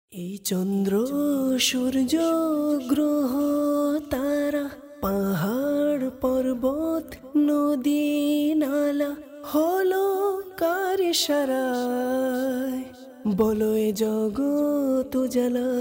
এই চন্দ্র সূর্য গ্রহ তারা পাহাড় পর্বত নদী নালা হলো কার ইশারায়, বলো এ জগৎ উজালা।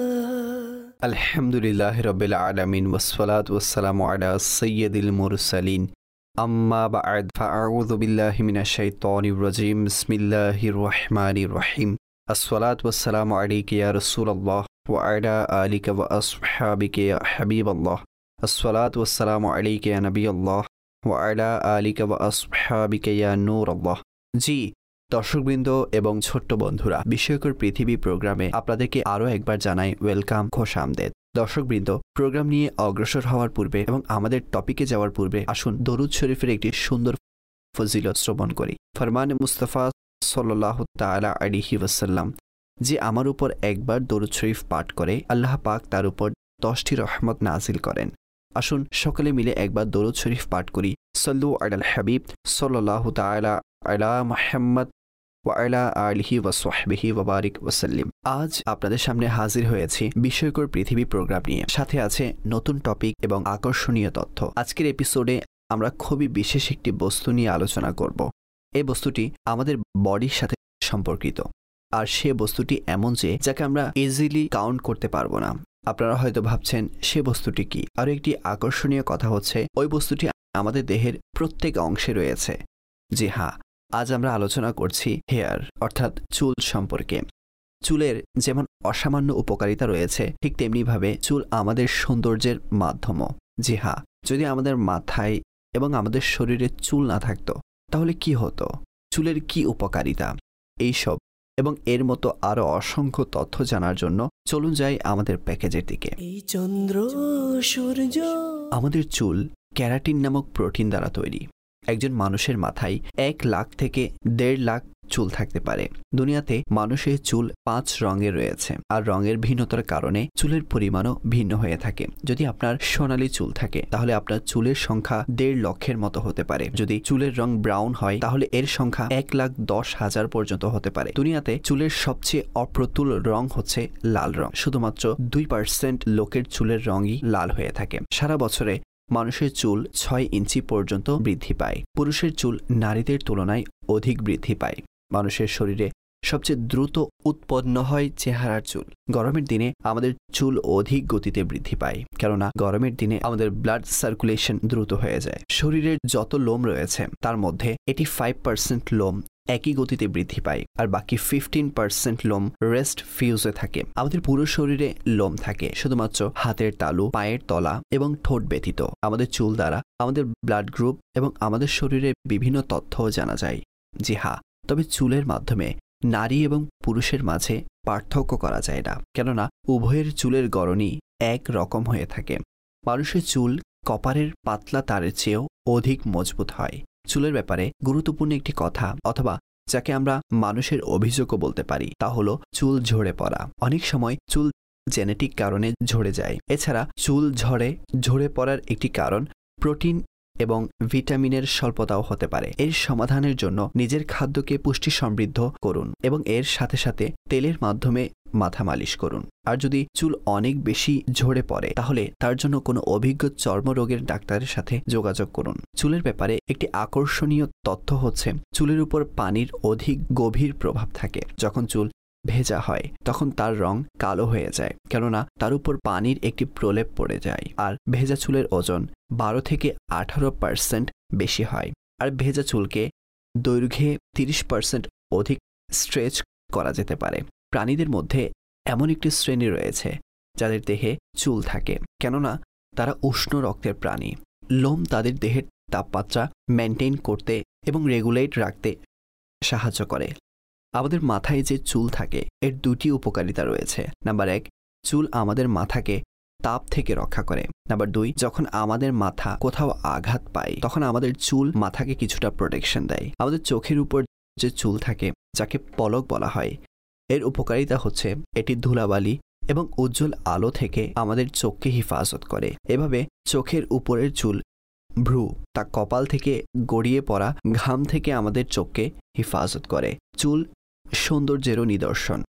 আলহামদুলিল্লাহি রাব্বিল আলামিন ওয়াসসালাতু ওয়াসসালামু আলা সাইয়্যিদিল মুরসালিন আম্মা বা'দ ফাআউযু বিল্লাহি মিনাশ শাইতানির রাজীম বিসমিল্লাহির রহমানির রহিম আসসালাতু ওয়াসসালামু আলাইকা ইয়া রাসূলুল্লাহ ওয়া আলা আলিকা ওয়া আসহাবিকা ইয়া হাবিবাল্লাহ আসসালাতু ওয়াসসালামু আলাইকা ইয়া নবিয়াল্লাহ ওয়া আলা আলিকা ওয়া আসহাবিকা ইয়া নূরাল্লাহ। জি দর্শকবৃন্দ এবং ছোট্ট বন্ধুরা, বিস্ময়কর পৃথিবী প্রোগ্রামে আপনাদেরকে আরও একবার জানাই ওয়েলকাম, খোশামদেদ। দর্শকবৃন্দ, প্রোগ্রাম নিয়ে অগ্রসর হওয়ার পূর্বে এবং আমাদের টপিকে যাওয়ার পূর্বে আসুন দরুদ শরীফের একটি সুন্দর ফজিলত শ্রবণ করি। ফরমান মুস্তাফা সাল্লাল্লাহু তাআলা আলাইহি ওয়াসাল্লাম, যে আমার উপর একবার দরুদ শরীফ পাঠ করে আল্লাহ পাক তার উপর 10টি রহমত নাজিল করেন। আসুন সকলে মিলে একবার দরুদ শরীফ পাঠ করি। সাল্লু আলাল হাবিব সাল্লাল্লাহু তাআলা আলা মুহাম্মদ ওয়া আলা আলিহি ওয়া সাহবিহি ওয়া বারিক ওয়া সাল্লিম। আজ আপনাদের সামনে হাজির হয়েছি বিস্ময়কর পৃথিবী প্রোগ্রাম নিয়ে। সাথে আছে নতুন টপিক এবং আকর্ষণীয় তথ্য। আজকের এপিসোডে আমরা খুবই বিশেষ একটি বস্তু নিয়ে আলোচনা করব। এই বস্তুটি আমাদের বডির সাথে সম্পর্কিত, আর সে বস্তুটি এমন যে যাকে আমরা ইজিলি কাউন্ট করতে পারবো না। আপনারা হয়তো ভাবছেন সে বস্তুটি কি। আরও একটি আকর্ষণীয় কথা হচ্ছে ওই বস্তুটি আমাদের দেহের প্রত্যেক অংশে রয়েছে। জি হ্যাঁ, আজ আমরা আলোচনা করছি হেয়ার অর্থাৎ চুল সম্পর্কে। চুলের যেমন অসামান্য উপকারিতা রয়েছে, ঠিক তেমনিভাবে চুল আমাদের সৌন্দর্যের মাধ্যমও। জি হ্যাঁ, যদি আমাদের মাথায় এবং আমাদের শরীরে চুল না থাকতো তাহলে কি হতো, চুলের কি উপকারিতা, এইসব এবং এর মতো আরও অসংখ্য তথ্য জানার জন্য চলুন যাই আমাদের প্যাকেজের দিকে। এই চন্দ্র সূর্য। আমাদের চুল ক্যারাটিন নামক প্রোটিন দ্বারা তৈরি। একজন মানুষের মাথায় 1 লাখ থেকে 1.5 লাখ চুল থাকতে পারে। দুনিয়াতে মানুষের চুল 5 রঙের রয়েছে, আর রঙের ভিন্নতার কারণে চুলের পরিমাণও ভিন্ন হয়ে থাকে। যদি আপনার সোনালী চুল থাকে তাহলে আপনার চুলের সংখ্যা 1.5 লক্ষের মতো হতে পারে। যদি চুলের রং ব্রাউন হয় তাহলে এর সংখ্যা 1,10,000 পর্যন্ত হতে পারে। দুনিয়াতে চুলের সবচেয়ে অপ্রতুল রং হচ্ছে লাল রং। শুধুমাত্র 2% লোকের চুলের রঙই লাল হয়ে থাকে। সারা বছরে মানুষের চুল 6 ইঞ্চি পর্যন্ত বৃদ্ধি পায়। পুরুষের চুল নারীদের তুলনায় অধিক বৃদ্ধি পায়। মানুষের শরীরে সবচেয়ে দ্রুত উৎপন্ন হয় চেহারার চুল। গরমের দিনে আমাদের চুল অধিক গতিতে বৃদ্ধি পায়, কেননা গরমের দিনে আমাদের ব্লাড সার্কুলেশন দ্রুত হয়ে যায়। শরীরের যত লোম রয়েছে তার মধ্যে 85% লোম একই গতিতে বৃদ্ধি পায়, আর বাকি 15% লোম রেস্ট ফিউজে থাকে। আমাদের পুরো শরীরে লোম থাকে, শুধুমাত্র হাতের তালু, পায়ের তলা এবং ঠোঁট ব্যতীত। আমাদের চুল দ্বারা আমাদের ব্লাড গ্রুপ এবং আমাদের শরীরে বিভিন্ন তথ্যও জানা যায়। জি হ্যাঁ, তবে চুলের মাধ্যমে নারী এবং পুরুষের মাঝে পার্থক্য করা যায় না, কেননা উভয়ের চুলের গড়নই এক রকম হয়ে থাকে। মানুষের চুল কপারের পাতলা তারের চেয়েও অধিক মজবুত হয়। চুলের ব্যাপারে গুরুত্বপূর্ণ একটি কথা, অথবা যাকে আমরা মানুষের অভিযোগও বলতে পারি, তা হলো চুল ঝরে পড়া। অনেক সময় চুল জেনেটিক কারণে ঝরে যায়। এছাড়া চুল ঝরে পড়ার একটি কারণ প্রোটিন এবং ভিটামিনের স্বল্পতাও হতে পারে। এর সমাধানের জন্য নিজের খাদ্যকে পুষ্টি সমৃদ্ধ করুন এবং এর সাথে সাথে তেলের মাধ্যমে মাথা মালিশ করুন। আর যদি চুল অনেক বেশি ঝরে পড়ে তাহলে তার জন্য কোনো অভিজ্ঞ চর্মরোগের ডাক্তারের সাথে যোগাযোগ করুন। চুলের ব্যাপারে একটি আকর্ষণীয় তথ্য হচ্ছে চুলের উপর পানির অধিক গভীর প্রভাব থাকে। যখন চুল ভেজা হয় তখন তার রং কালো হয়ে যায়, কেননা তার উপর পানির একটি প্রলেপ পড়ে যায়। আর ভেজা চুলের ওজন 12 থেকে 18% বেশি হয়। আর ভেজা চুলকে দৈর্ঘ্যে 30% অধিক স্ট্রেচ করা যেতে পারে। প্রাণীদের মধ্যে এমন একটি শ্রেণী রয়েছে যাদের দেহে চুল থাকে, কেননা তারা উষ্ণ রক্তের প্রাণী। লোম তাদের দেহের তাপমাত্রা মেনটেন করতে এবং রেগুলেট রাখতে সাহায্য করে। আমাদের মাথায় যে চুল থাকে এর 2টি উপকারিতা রয়েছে। নাম্বার 1, চুল আমাদের মাথাকে তাপ থেকে রক্ষা করে। নাম্বার 2, যখন আমাদের মাথা কোথাও আঘাত পায় তখন আমাদের চুল মাথাকে কিছুটা প্রোটেকশন দেয়। আমাদের চোখের উপর যে চুল থাকে, যাকে পলক বলা হয়, এর উপকারিতা হচ্ছে এটি ধুলাবালি এবং উজ্জ্বল আলো থেকে আমাদের চোখকে হেফাজত করে। এভাবে চোখের উপরের চুল, ভ্রু, তা কপাল থেকে গড়িয়ে পড়া ঘাম থেকে আমাদের চোখকে হেফাজত করে। চুল সৌন্দর্যেরও নিদর্শন।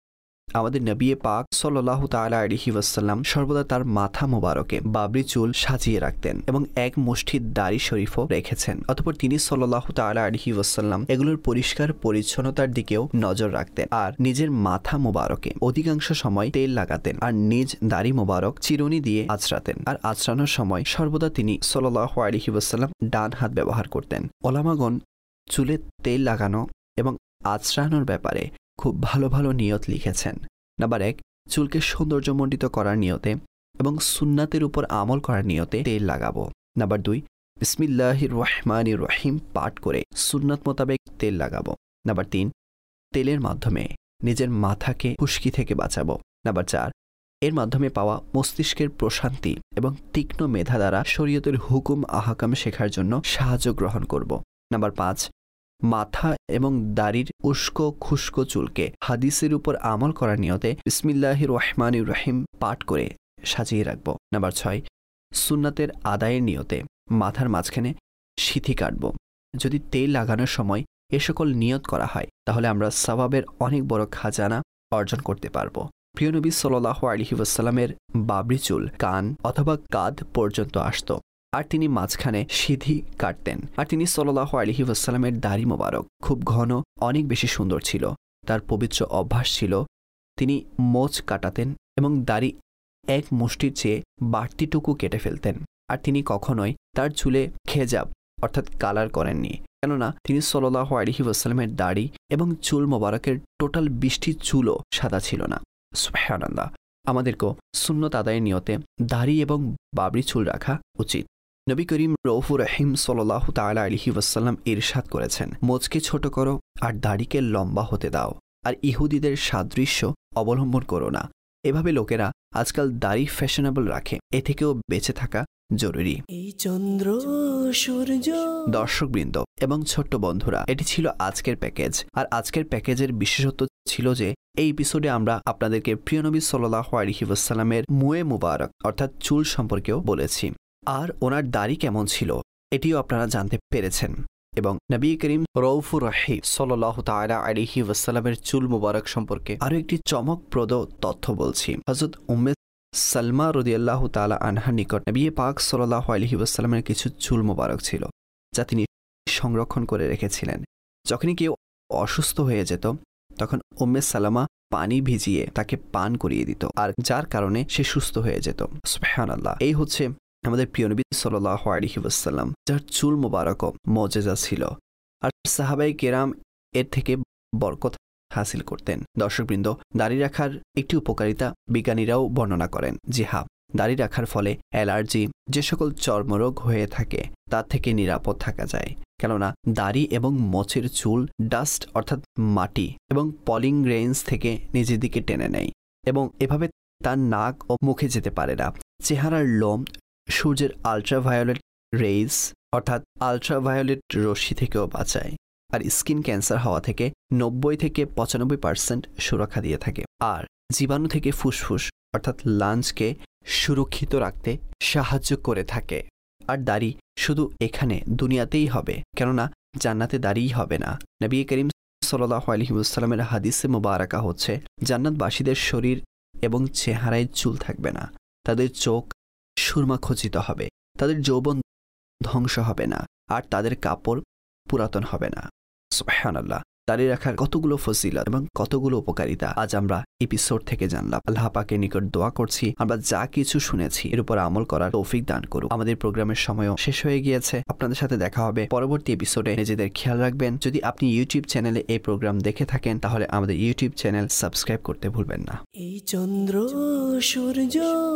আমাদের নবী পাক সাল্লাল্লাহু তাআলা আলাইহি ওয়াসাল্লাম সর্বদা তার মাথা মোবারকে বাবরি চুল সাজিয়ে রাখতেন এবং এক মুষ্টি দাড়ি শরীফও রেখেছেন। অতঃপর তিনি সাল্লাল্লাহু তাআলা আলাইহি ওয়াসাল্লাম এগুলোর পরিষ্কার পরিচ্ছন্নতার দিকেও নজর রাখতেন আর নিজের মাথা মোবারকে অধিকাংশ সময় তেল লাগাতেন আর নিজ দাড়ি মোবারক চিরুনি দিয়ে আঁচড়াতেন। আর আঁচড়ানোর সময় সর্বদা তিনি সাল্লাল্লাহু আলাইহি ওয়াসাল্লাম ডান হাত ব্যবহার করতেন। ওলামাগণ চুলে তেল লাগানো এবং আঁচড়ানোর ব্যাপারে খুব ভালো ভালো নিয়ত লিখেছেন। নাম্বার 1, চুলকে সৌন্দর্যমণ্ডিত করার নিয়তে এবং সুন্নাতের উপর আমল করার নিয়তে তেল লাগাবো। নাম্বার 2, বিসমিল্লাহির রহমানির রহিম পাঠ করে সুন্নাত মোতাবেক তেল লাগাবো। নাম্বার 3, তেলের মাধ্যমে নিজের মাথাকে খুশকি থেকে বাঁচাবো। নাম্বার 4, এর মাধ্যমে পাওয়া মস্তিষ্কের প্রশান্তি এবং তীক্ষ্ণ মেধা দ্বারা শরীয়তের হুকুম আহকাম শেখার জন্য সাহায্য গ্রহণ করব। নাম্বার 5, মাথা এবং দাড়ির উস্কো খুস্কো চুলকে হাদিসের উপর আমল করার নিয়তে বিসমিল্লাহির রহমানির রহিম পাঠ করে সাজিয়ে রাখব। নাম্বার 6, সুন্নাতের আদায়ের নিয়তে মাথার মাঝখানে সিথি কাটব। যদি তেল লাগানোর সময় এ সকল নিয়ত করা হয় তাহলে আমরা সওয়াবের অনেক বড় খাজানা অর্জন করতে পারব। প্রিয় নবী সাল্লাল্লাহু আলাইহি ওয়াসাল্লামের বাবরি চুল কান অথবা কাঁধ পর্যন্ত আসত আর তিনি মাঝখানে সিধি কাটতেন। আর তিনি সাল্লাল্লাহু আলাইহি ওয়াসাল্লামের দাড়ি মোবারক খুব ঘন, অনেক বেশি সুন্দর ছিল। তার পবিত্র অভ্যাস ছিল তিনি মোচ কাটাতেন এবং দাড়ি এক মুষ্টির চেয়ে বাড়তিটুকু কেটে ফেলতেন। আর তিনি কখনোই তার চুলে খেজাব অর্থাৎ কালার করেননি, কেননা তিনি সাল্লাল্লাহু আলাইহি ওয়াসাল্লামের দাড়ি এবং চুল মোবারকের টোটাল 20টি চুলও সাদা ছিল না। সুবহানাল্লাহ। আমাদেরকেও সুন্নত আদায়ের নিয়তে দাড়ি এবং বাবরি চুল রাখা উচিত। নবী করিম রউফুর রহিম সাল্লাল্লাহু তাআলা আলাইহি ওয়াসাল্লাম ইরশাদ করেছেন, মোচকে ছোট করো আর দাড়িকে লম্বা হতে দাও, আর ইহুদিদের সাদৃশ্য অবলম্বন করো না। এভাবে লোকেরা আজকাল দাড়ি ফ্যাশনেবল রাখে, এ থেকেও বেঁচে থাকা জরুরি। এই চন্দ্র সূর্য দর্শকবৃন্দ এবং ছোট্ট বন্ধুরা, এটি ছিল আজকের প্যাকেজ। আর আজকের প্যাকেজের বিশেষত্ব ছিল যে এই এপিসোডে আমরা আপনাদেরকে প্রিয় নবী সাল্লাল্লাহু আলাইহি ওয়াসাল্লামের মুয়ে মুবারক অর্থাৎ চুল সম্পর্কেও বলেছি, আর ওনার দাড়ি কেমন ছিল এটিও আপনারা জানতে পেরেছেন। এবং নবী করিম রউফুর রহিম সাল্লাল্লাহু তাআলা আলাইহি ওয়াসাল্লামের চুল মুবারক সম্পর্কে আরও একটি চমকপ্রদ তথ্য বলছি। হযরত উম্মে সালমা রাদিয়াল্লাহু তাআলা আনহার নিকট নবী পাক সাল্লাল্লাহু আলাইহি ওয়াসাল্লামের কিছু চুল মুবারক ছিল যা তিনি সংরক্ষণ করে রেখেছিলেন। যখনই কেউ অসুস্থ হয়ে যেত তখন উম্মে সালামা পানি ভিজিয়ে তাকে পান করিয়ে দিত, আর যার কারণে সে সুস্থ হয়ে যেত। সুবহানাল্লাহ। এই হচ্ছে আমাদের প্রিয় নবী সাল্লাল্লাহু আলাইহি ওয়াসাল্লাম, যার চুল মুবারক মুজিজা ছিল, আর সাহাবায়ে কেরাম এর থেকে বরকত হাসিল করতেন। দর্শকবৃন্দ, দাড়ি রাখার একটি উপকারিতা বিজ্ঞানীরাও বর্ণনা করেন। জি হ্যাঁ, দাড়ি রাখার ফলে অ্যালার্জি, যে সকল চর্মরোগ হয়ে থাকে তার থেকে নিরাপদ থাকা যায়, কেননা দাড়ি এবং মোচের চুল ডাস্ট অর্থাৎ মাটি এবং পলিং গ্রেইনস থেকে নিজের দিকে টেনে নেয় এবং এভাবে তার নাক ও মুখে যেতে পারে না। চেহারার লোম সূর্যের আলট্রাভায়োলেট রেইজ অর্থাৎ আলট্রাভায়োলেট রশ্মি থেকেও বাঁচায়, আর স্কিন ক্যান্সার হওয়া থেকে 90 থেকে 95% সুরক্ষা দিয়ে থাকে, আর জীবাণু থেকে ফুসফুস অর্থাৎ লাঞ্চকে সুরক্ষিত রাখতে সাহায্য করে থাকে। আর দাড়ি শুধু এখানে দুনিয়াতেই হবে, কেননা জান্নাতে দাড়িই হবে না। নবী করিম সাল্লাল্লাহু আলাইহি ওয়াসাল্লামের হাদিসে মুবারাকা হচ্ছে, জান্নাতবাসীদের শরীর এবং চেহারায় চুল থাকবে না, তাদের চোখ সুরমা খচিত হবে, তাদের যৌবন ধ্বংস হবে না, আর তাদের কাপড় পুরাতন হবে না। সুবহানাল্লাহ। দাড়ি রাখার কতগুলো ফজিলত এবং কতগুলো উপকারিতা আজ আমরা এপিসোড থেকে জানলাম। আল্লাহ পাকের নিকট দোয়া করছি আমরা যা কিছু শুনেছি এর উপর আমল করার তৌফিক দান করুন। আমাদের প্রোগ্রামের সময়ও শেষ হয়ে গিয়েছে, আপনাদের সাথে দেখা হবে পরবর্তী এপিসোডে। নিজেদের খেয়াল রাখবেন। যদি আপনি ইউটিউব চ্যানেলে এই প্রোগ্রাম দেখে থাকেন তাহলে আমাদের ইউটিউব চ্যানেল সাবস্ক্রাইব করতে ভুলবেন না। এই চন্দ্র সূর্য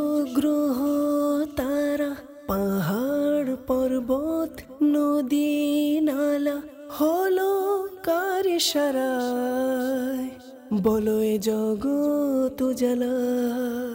গ্রহ তারা পাহাড় পর্বত নদী নালা হলো কার ইশারায়, বলো এ জগৎ জ্বালা।